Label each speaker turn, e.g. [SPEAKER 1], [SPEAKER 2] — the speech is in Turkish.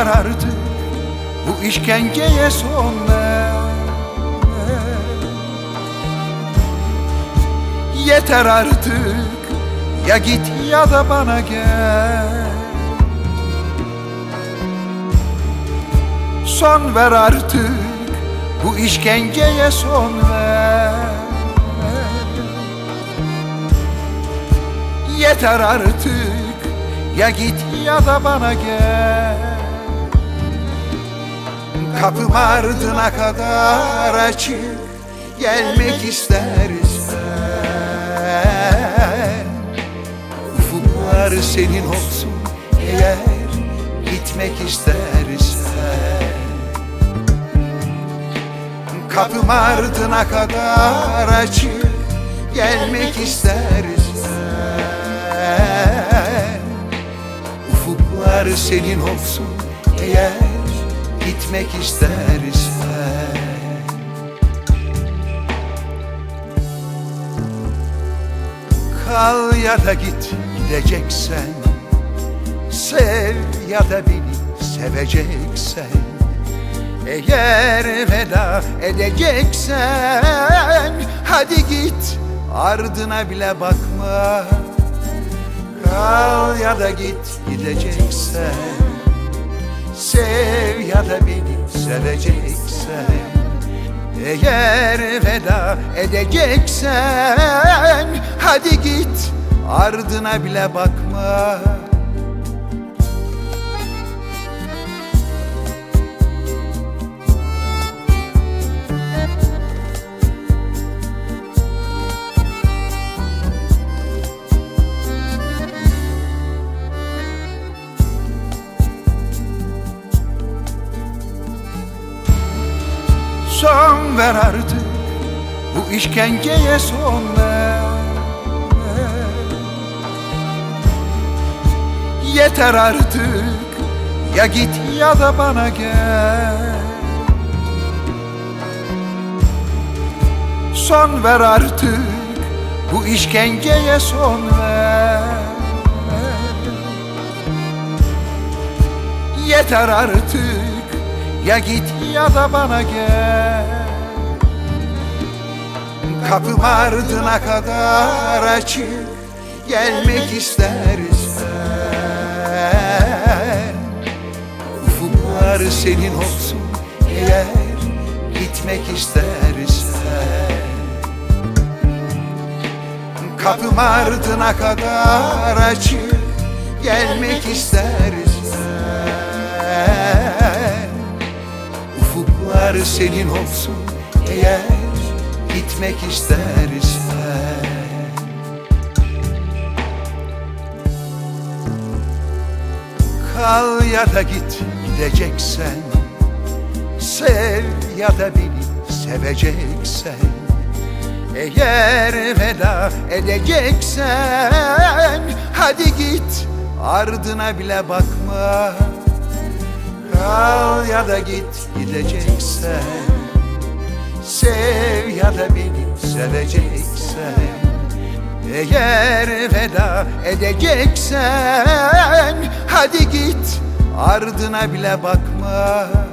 [SPEAKER 1] ver artık bu işkenceye son ver. Yeter artık, ya git ya da bana gel. Son ver artık bu işkenceye son ver. Yeter artık, ya git ya da bana gel. Kapım ardına kadar açık, gelmek istersen. Ufuklar senin olsun eğer gitmek istersen. Kapım ardına kadar açık, gelmek istersen. Ufuklar senin olsun eğer gitmek istersen. Kal ya da git gideceksen, sev ya da beni seveceksen. Eğer veda edeceksen, hadi git ardına bile bakma. Kal ya da git gideceksen, sev ya da beni seveceksen. Eğer veda edeceksen, hadi git ardına bile bakma. Son ver artık bu işkenceye son ver. Yeter artık, ya git ya da bana gel. Son ver artık bu işkenceye son ver. Yeter artık, ya git ya da bana gel. Kapım ardına kadar açık, gelmek istersen. Ufuklar senin olsun eğer gitmek istersen. Kapım ardına kadar açık, gelmek istersen. Ufuklar senin olsun eğer gitmek istersen. Kal ya da git gideceksen, sev ya da beni seveceksen. Eğer veda edeceksen, hadi git ardına bile bakma. Kal ya da git gideceksen, sev ya da beni seveceksen. Eğer veda edeceksen, hadi git ardına bile bakma.